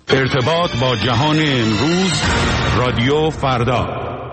ارتباط با جهان امروز، رادیو فردا.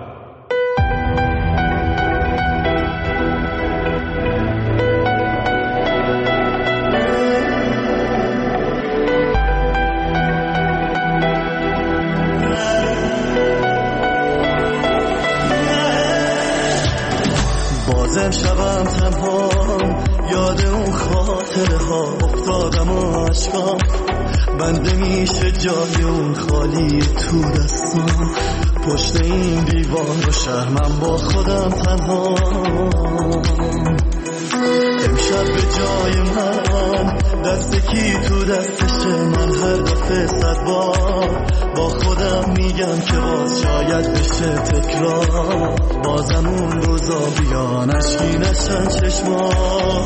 بازم شبم تنها یاد اون خاطره ها افتادم و عشقام بنده میشه جای اون خالی تو دستم، پشت این دیوار و شهر من با خودم تنها. امشب به جای من دست کی تو دستشه، من هر دفعه 100 بار با خودم میگم که باز شاید بشه تکرار، بازم اون روزا بیان اشکی نشن چشمان.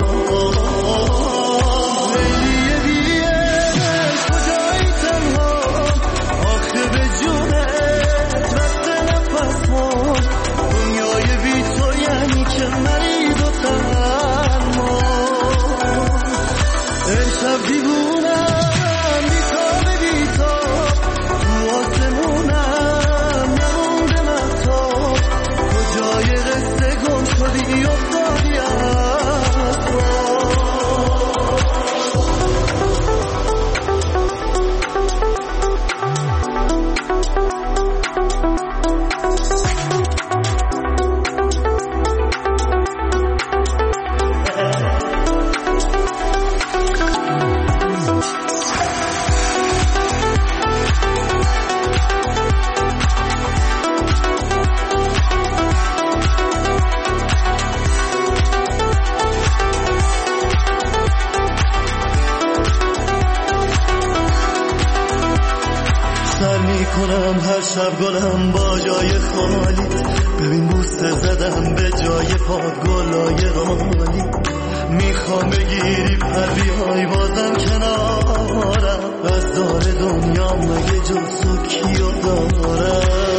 هر شب گلم با جای خالی، ببین بوسه زدم به جای پا گلای رالی، میخوام بگیری پر بیای بازم کنارم، از دار دنیا مگه جز تو کیو دارم.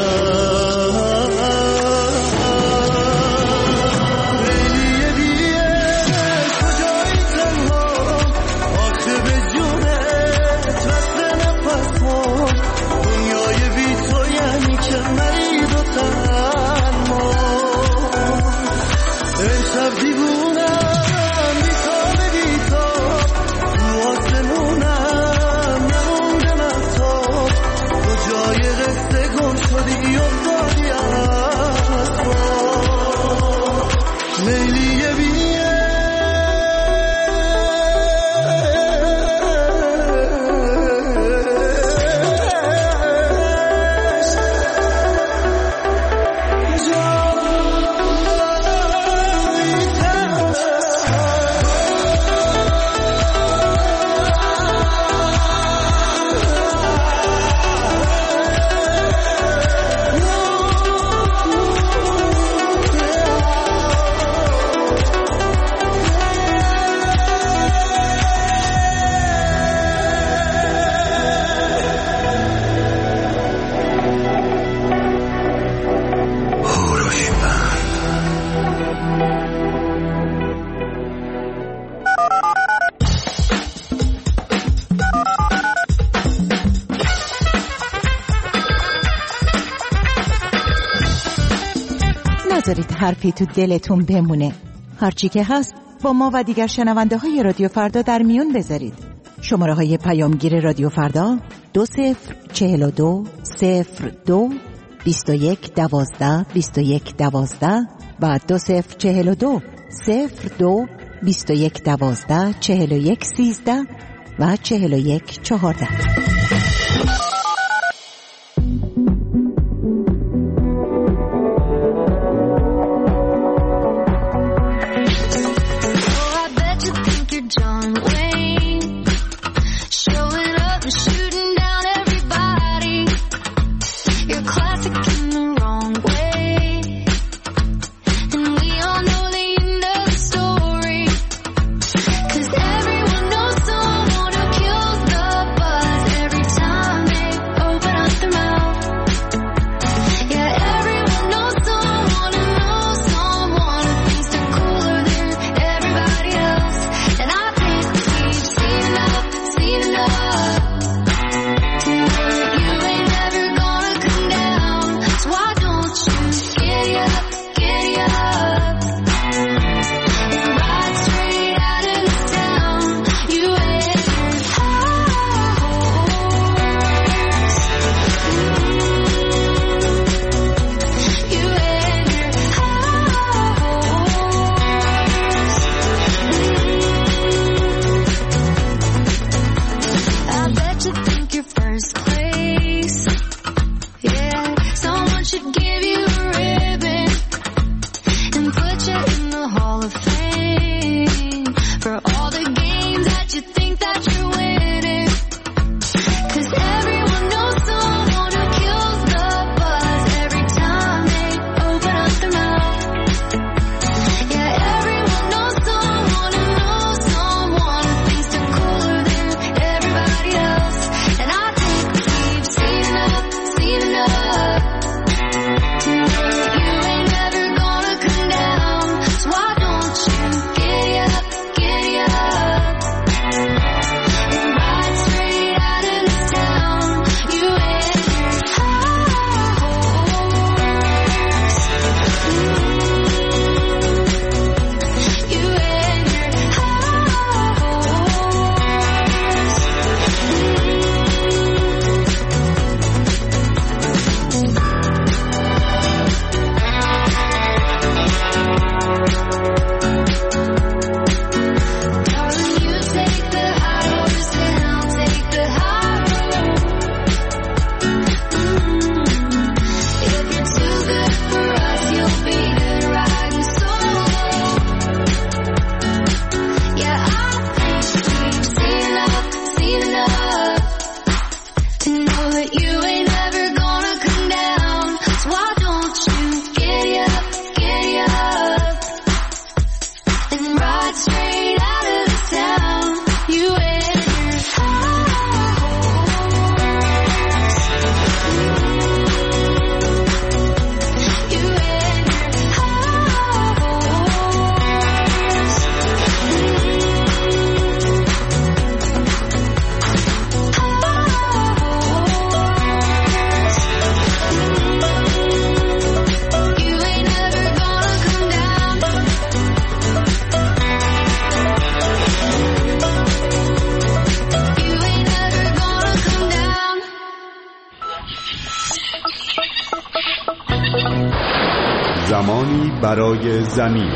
نذارید حرفی تو دلتون بمونه. هرچی که هست با ما و دیگر شنونده های رادیو فردا در میون بذارید. شماره های پیامگیر رادیو فردا 2042 02 21 12 21 12 و 2042 02 21 12 41 13 و 41 14. زمانی برای زمین.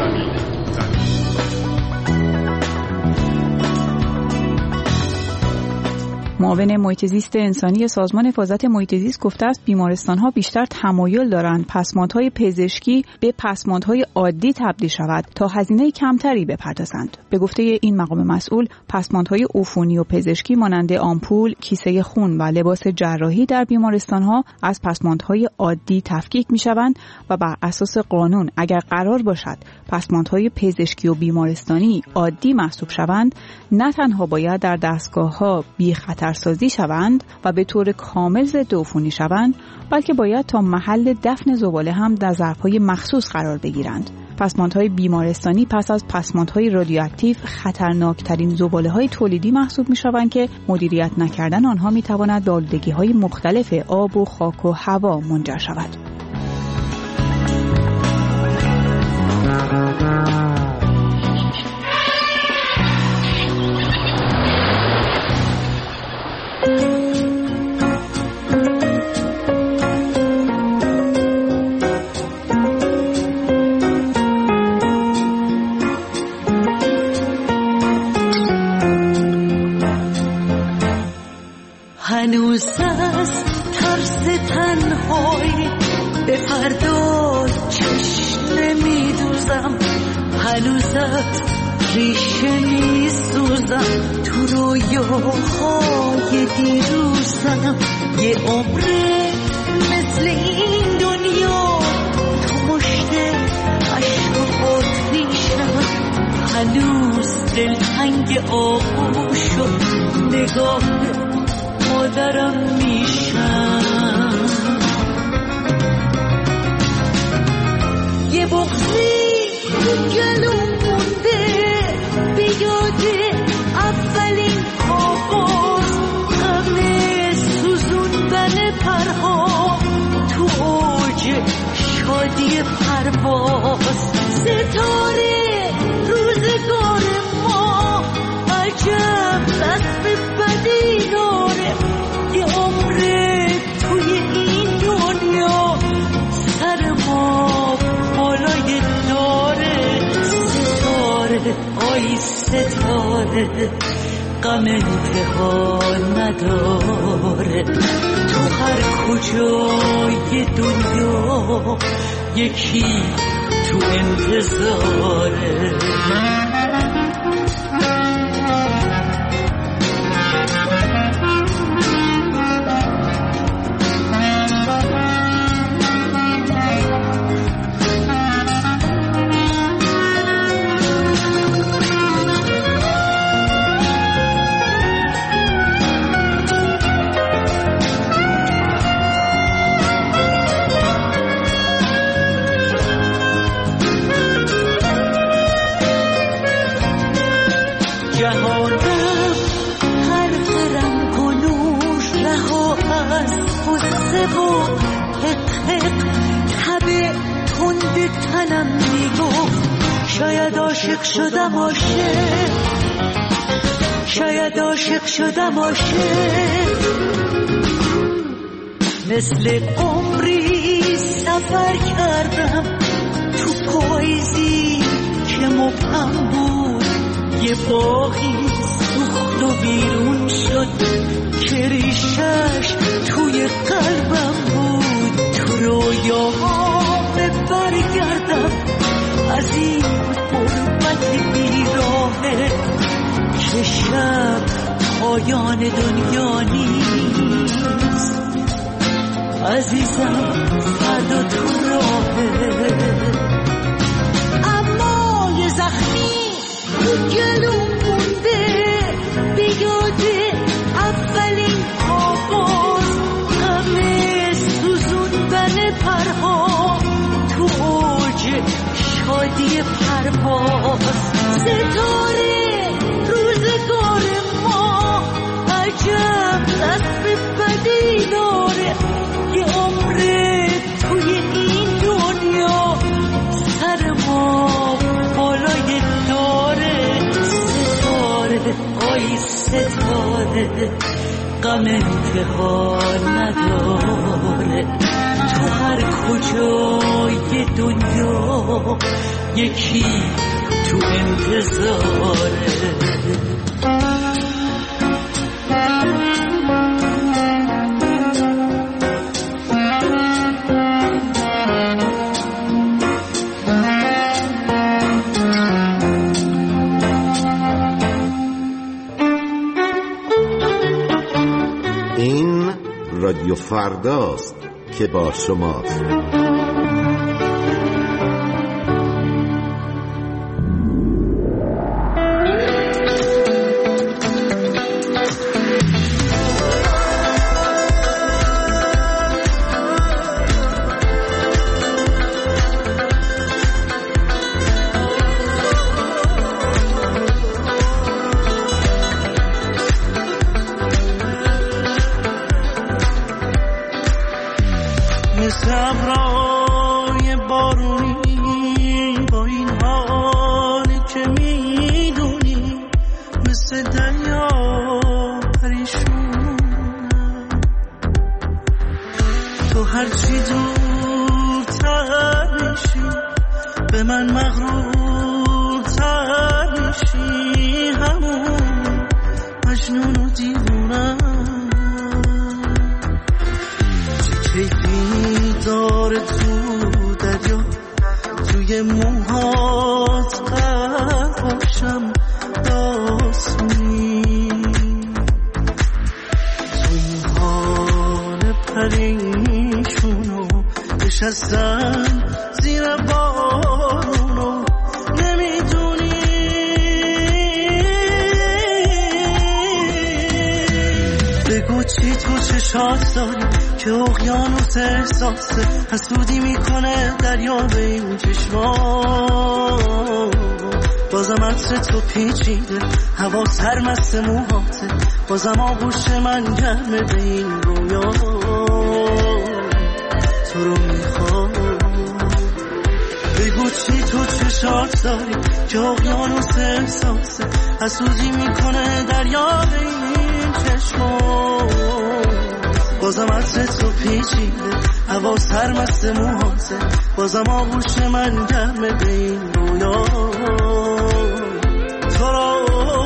معاون محیط زیست انسانی سازمان حفاظت محیط زیست گفته است بیمارستان‌ها بیشتر تمایل دارند پسماندهای پزشکی به پسماندهای عادی تبدیل شود تا هزینه کمتری بپردازند. به گفته این مقام مسئول، پسماندهای عفونی و پزشکی مانند آمپول، کیسه خون و لباس جراحی در بیمارستان‌ها از پسماندهای عادی تفکیک می‌شوند و بر اساس قانون اگر قرار باشد پسماندهای پزشکی و بیمارستانی عادی محسوب شوند، نه تنها باید در دستگاه‌ها بی خطرسازی شوند و به طور کامل ضد عفونی شوند، بلکه باید تا محل دفن زباله هم در ظرف‌های مخصوص قرار بگیرند. پسماندهای بیمارستانی پس از پسماندهای رادیواکتیو خطرناکترین زباله‌های تولیدی محسوب می‌شوند که مدیریت نکردن آنها می‌تواند به آلودگی‌های مختلف آب و خاک و هوا منجر شود. هنوز از ترس تنهایی به فردا چشم نمیدوزم، هنوز از ریشه میسوزم، تو رویاهای دیروزم. یه عمره مثل این دنیا تو مشت عشق و آتیشم، هنوز دلتنگ آغوش و نگاه مادرم میشم. یه بغضی گلوم مونده به یاد اولین آغاز، غم سوزوندن پرها تو اوج شادی پرواز. ستاره روزگار ما عجب دست بدی داره، یه عمره توی این دنیا سر ما بالای داره. ستاره آی ستاره غم انتها نداره، تو هر کجای دنیا یکی تو انتظاره. جهانم هر قرم کنوش رها از غصه و حق تب تند تنم میگفت شاید عاشق شدم عاشق، شاید عاشق شدم عاشق. مثل عمری سفر کردم تو پاییزی که مبهم بود، یه باغی سوخت و بیرون شد که ریشش توی قلبم بود. تو رویاهام برگردم از این غربت بیراهه که شب پایان دنیا نیست. عزیزم فردا تو راهه، اما یه زخمی تو گلوم مونده به یاد اولین آغاز، غم سوزوندن پرها تو اوج شادی پرواز. ستاره روزگار ما عجب دست بدی داره، یه عمره توی این دنیا سر ما بالای داره. ستاره آی ستاره غم انتها نداره، تو هر کجای دنیا یکی تو انتظاره. این رادیو فرداست که با شماست. ابرای بارونی با این حالی که میدونی مثل دریا پریشونم. تو هرچی دورتر میشی به من مغرورتر میشی، همون مجنون و دیوونم. کیفی داره تو دریا توی موهات قرقاشم داسونی، تو این حال پریشونو نشستم زیر بارونو نمیدونی. بگو چی تو چشات داری که اقیانوس احساسه حسودی میکنه دریا به این چشمان. بازم عطر تو پیچیده هوا سرمست موهاته، بازم آغوش من گرمه به این رویا. تو رو میخوام بگو چی تو چشات داری که اقیانوس احساسه حسودی میکنه دریا به این چشمان. بازم عطر تو پیچیده هوا سرمست موهاته، بازم آغوش من گرمه به این رویا. تو رو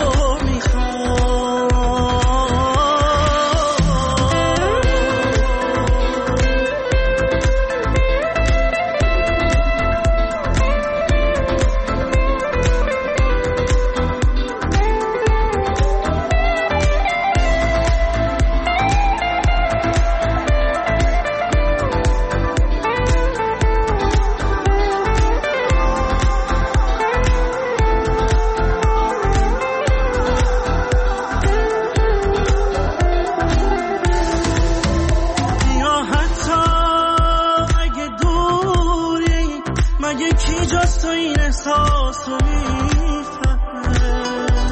یکی جاست تو این احساس رو میفهمه.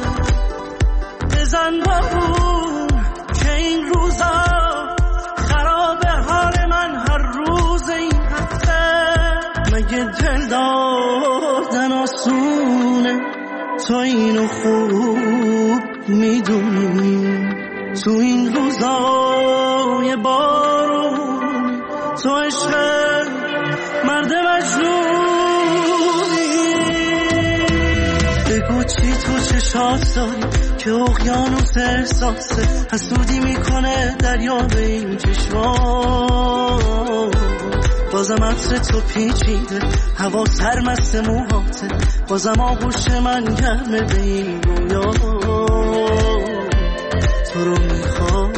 بزن بارون که این روزا خراب حال من هر روز این هفته. مگه دل دادن آسونه تو اینو خوب میدونی. تو این روزای بارون تو عشق مرد مجنونی. بگو چی تو چشات داری که اقیانوس احساسه حسودی میکنه دریا به این چشمان. بازم عطر تو پیچیده هوا سرمست موهاته، بازم آغوش من گرمه به این رویا. تو رو میخوام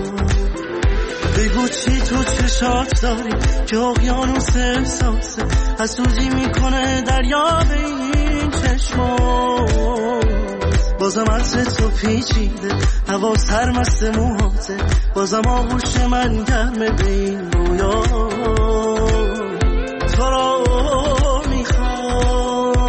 بگو چی تو چشات داری که اقیانوس احساسه حسودی میکنه دریا به این چشمان. بازم عطر تو پیچیده هوا سرمست موهاته، بازم آغوش من گرمه به این رویا. تو رو میخوام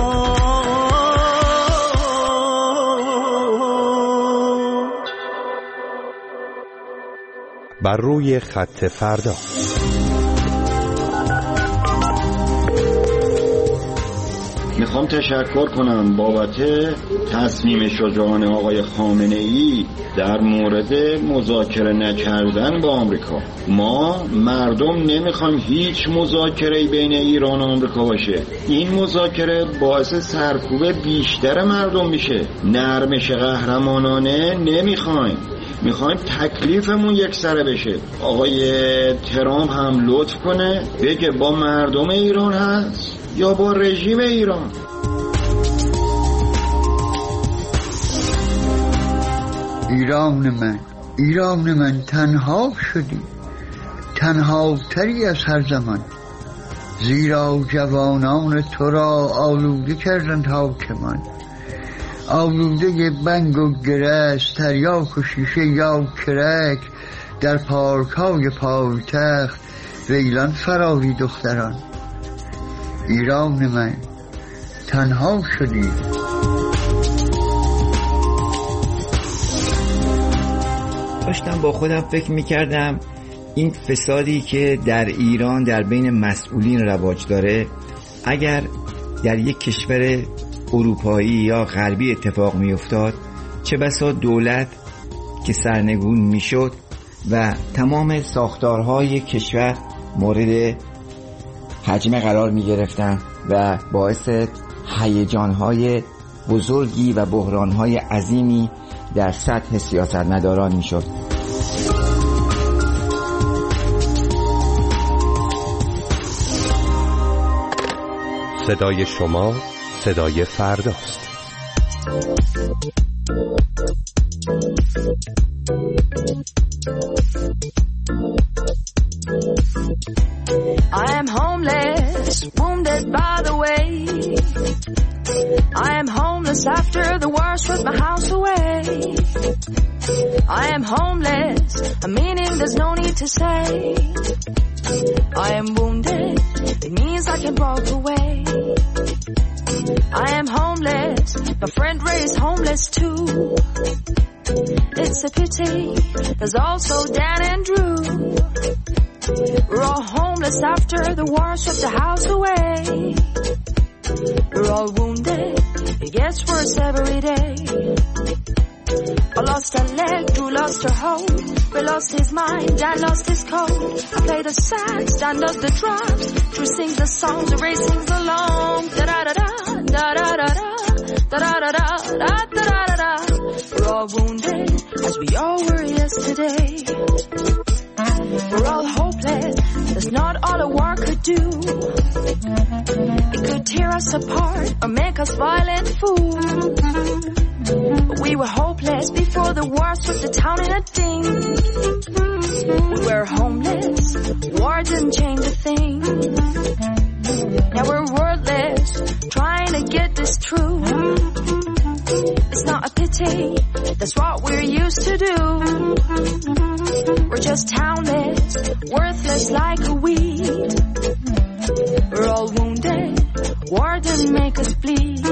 بر روی خط فردا. میخوام تشکر کنم بابت تصمیم شجاعانه آقای خامنه‌ای در مورد مذاکره نکردن با آمریکا. ما مردم نمیخوایم هیچ مذاکره‌ای بین ایران و آمریکا باشه. این مذاکره باعث سرکوب بیشتر مردم میشه. نرمش قهرمانانه نمیخوایم، میخوایم تکلیفمون یکسره بشه. آقای ترامپ هم لطف کنه بگه با مردم ایران هست یا با رژیم ایران. ایران من تنها شدی، تنها تری از هر زمان، زیرا جوانان تو را آلوده کردند حاکمان. آلوده بنگ و گرس، تریاک و شیشه یا کرک، در پارک‌های پایتخت ویلان فراری دختران. ایران من تنها شدی. داشتم با خودم فکر میکردم این فسادی که در ایران در بین مسئولین رواج داره اگر در یک کشور اروپایی یا غربی اتفاق میافتاد، چه بسا دولت که سرنگون میشد و تمام ساختارهای کشور مورد هجمه قرار میگرفتن و باعث هیجانهای بزرگی و بحرانهای عظیمی در سطح سیاستمداران میشد. صدای شما صدای فرداست. I am homeless, wounded by the way. I am homeless after the war stripped my house away. I am homeless, a meaning there's no need to say. I am wounded, it means I can walk away. I am homeless, my friend Ray is homeless too. It's a pity, there's also Dan and Drew. We're all homeless after the war stripped the house away. We're all wounded, it gets worse every day. I lost a leg, Drew lost her hope. Ray lost his mind, Dan lost his code. I play the sax, Dan does the drums. Drew sings the songs, Ray sings along. Da-da-da-da, da-da-da-da, da-da-da-da, da-da-da-da. We're all wounded, as we all were yesterday. We're all hopeless, that's not all a war could do. It could tear us apart or make us violent fools. But we were hopeless before the war swept the town in a ding. We were homeless, war didn't change a thing. Now we're wordless, trying to get this true. It's not a pity, that's what we're used to do. We're just townless, worthless like a weed. We're all wounded, war didn't make us bleed.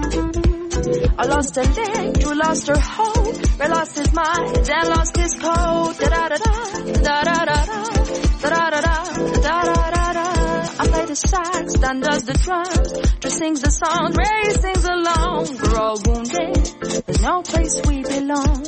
I lost a leg, Drew lost her hope. Ray lost his mind, Dan lost his code. Da-da-da-da, da-da-da-da, da-da-da-da, da-da-da-da. I play the sax, Dan does the drums. Drew sings the songs, Ray sings along. We're all wounded, there's no place we belong.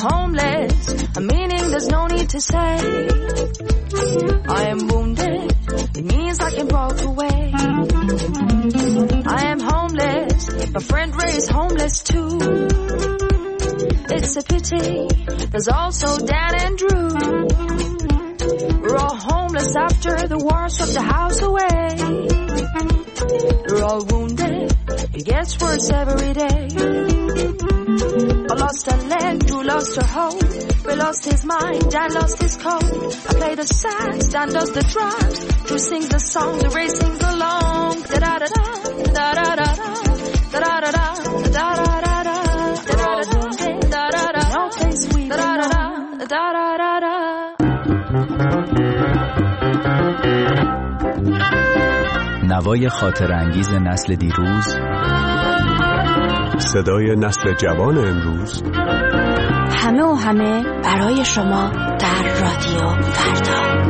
to say I am wounded, it means I can walk away. I am homeless, my friend Ray is homeless too. It's a pity, there's also Dan and Drew. We're all homeless after the war swept the house away. We're all wounded, it gets worse every day. I lost a leg, Drew lost her hope. Ray lost his mind, Dan lost his coat. I play the sax, Dan does the drums. Drew sings the songs, and Ray sings along. Da-da-da-da, da-da-da-da, da-da-da-da, da-da-da-da, da-da-da-da, no place we da-da-da-da, da-da-da-da. نوای خاطرانگیز نسل دیروز، صدای نسل جوان امروز، همه و همه برای شما در رادیو فردا.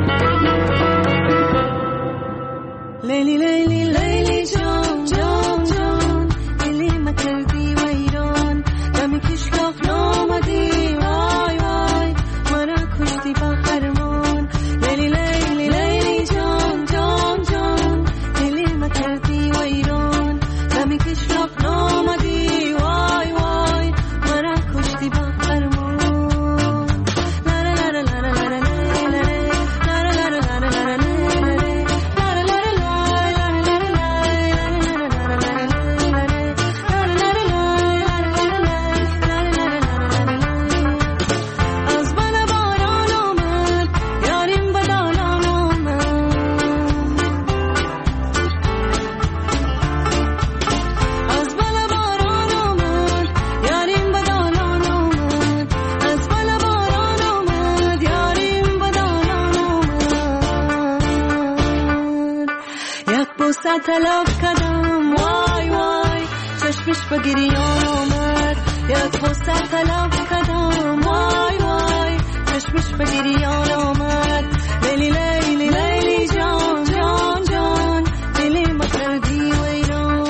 لیلی لیلی لیلی جان جان جان، دلی مکردی و ایران، دمی کشکاف نامدی وای وای، منو کشتی با خرمان. لیلی لیلی لیلی جان جان جان، دلی مکردی و ایران، دمی کشکاف نامدی وای وای، منو کشتی با خرمان. تلف کردم وای وای، چشمش به گریان آمد. یک بوسه تلف کردم وای وای، چشمش به گریان آمد. لیلی لیلی لیلی جان جان جان، دلی مکردی و ایران.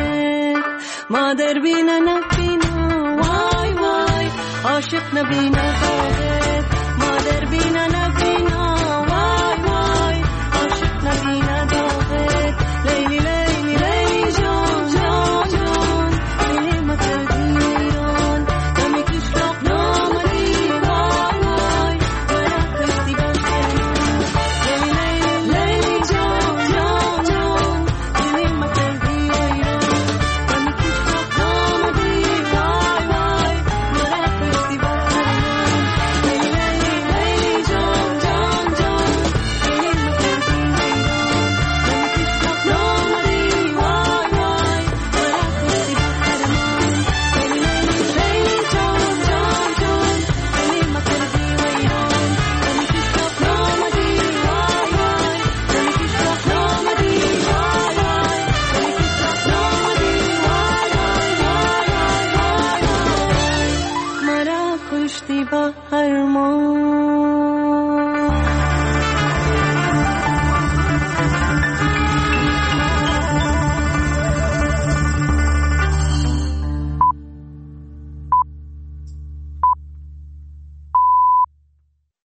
مادر بینا نبینا وای وای، عاشق نبینا